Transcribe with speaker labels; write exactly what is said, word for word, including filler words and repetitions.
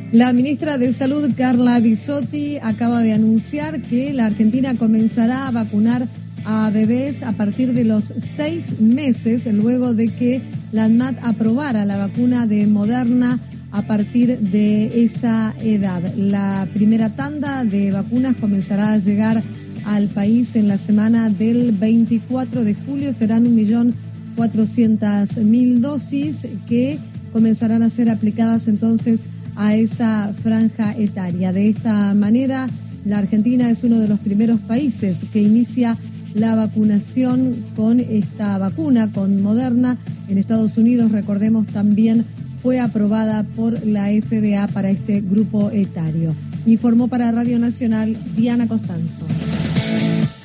Speaker 1: La ministra de Salud, Carla Bisotti, acaba de anunciar que la Argentina comenzará a vacunar a bebés a partir de los seis meses, luego de que la ANMAT aprobara la vacuna de Moderna a partir de esa edad. La primera tanda de vacunas comenzará a llegar al país en la semana del veinticuatro de julio. Serán un millón cuatrocientas mil dosis que comenzarán a ser aplicadas entonces a esa franja etaria. De esta manera, la Argentina es uno de los primeros países que inicia la vacunación con esta vacuna, con Moderna. En Estados Unidos, recordemos, también fue aprobada por la F D A para este grupo etario. Informó para Radio Nacional Diana Costanzo.